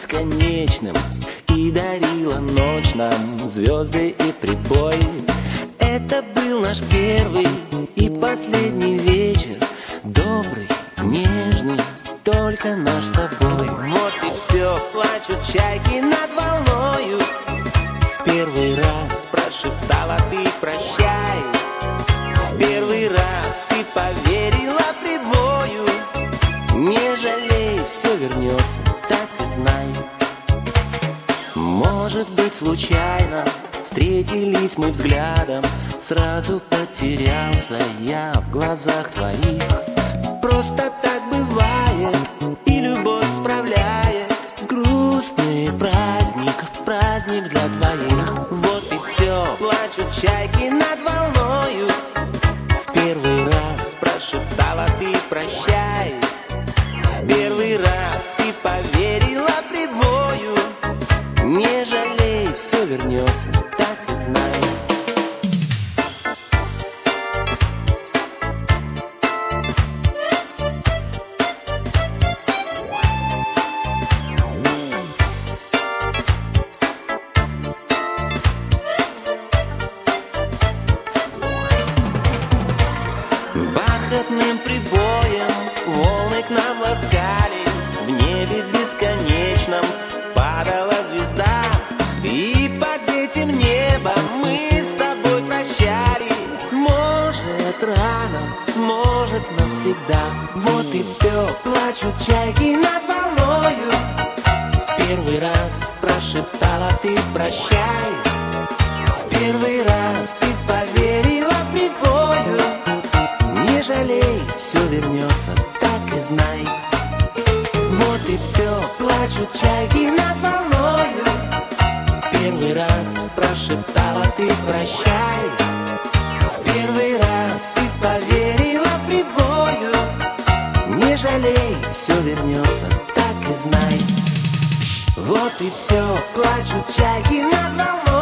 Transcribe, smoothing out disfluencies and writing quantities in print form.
бесконечным и дарила ночь нам звезды и прибой. Это был наш первый и последний вечер, добрый, нежный, только наш с тобой. Вот и все, плачут чайки над волною. В первый раз прошептала ты прощай. В первый раз ты поверила прибою. Не жалей, все вернется, так и знай. Может быть, случайно встретились мы взглядом, сразу потерялся я в глазах твоих. Просто так бывает, и любовь справляет грустный праздник, праздник для двоих. Вот и все, плачут чайки над волною. В первый раз прошептала ты прощай. В первый раз ты поверила прибою. Не жалей, все вернется, так и знай. Бархатным прибоем волны к нам ласкались, в небе бесконечном падала звезда, и под этим небом мы с тобой прощались. Может, рано, может, навсегда. Вот и все, плачут чайки над волною. Первый раз прошептала ты прощай. В первый раз ты поверила прибою. Не жалей, все вернется, так и знай. Вот и все, плачут чайки над волною. Первый раз прошептала ты прощай. В первый раз ты поверила прибою. Не жалей, все вернется, так и знай. Вот и все, плачут чайки над волною.